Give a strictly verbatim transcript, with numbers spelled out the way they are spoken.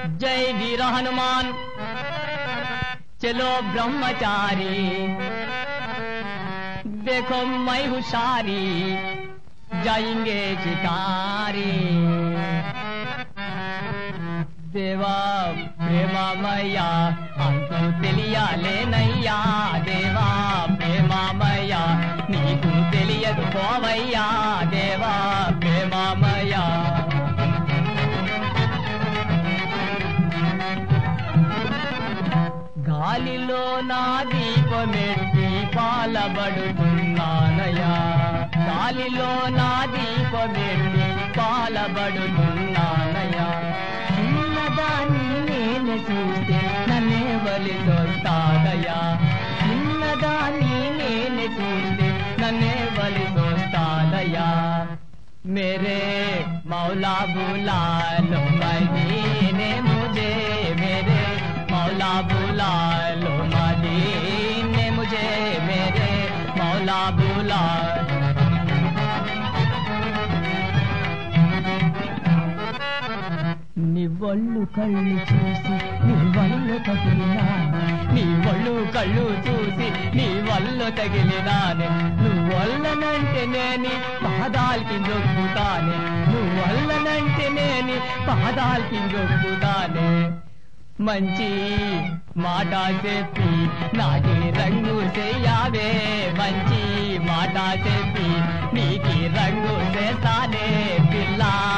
जय वीर हनुमान चलो ब्रह्मचारी देखो मैं हुशारी जाएंगे शिकारी देवा प्रेमामया अंतु తెలియాలేనయ్యా देवा प्रेमामया నీకు తెలియదు పోవయ్యా देवा प्रेमामया గాలిలో నా దీపమెట్టి పాలబడుతున్నానయ్యా గాలిలో నా దీపమెట్టి పాలబడుతున్నానయ్యా చిన్నదాన్ని నేను చూస్తే నన్నే వలిసొస్తాదయ్యా చిన్నదాన్ని నేను చూస్తే నన్నే వలిసొస్తాదయ్యా मेरे मौला बुला लो मदीने मुझे मेरे मौला बुला लो मदीने मुझे मेरे मौला बुला नी ఒళ్ళు కళ్ళు చూసి నీ వళ్ళు తగిలినాను నీ ఒళ్ళు కళ్ళు చూసి నీ వళ్ళు తగిలినానే నువ్వు వల్లనంటే నేని పాదాలకి జొక్కుతానే నువ్వు వల్లనంటే నేని పాదాలకి జొక్కుతానే మంచి మాట చెప్పి నాకి రంగు చెయ్యావే మంచి మాట చెప్పి నీకి రంగు చేస్తానే పిల్ల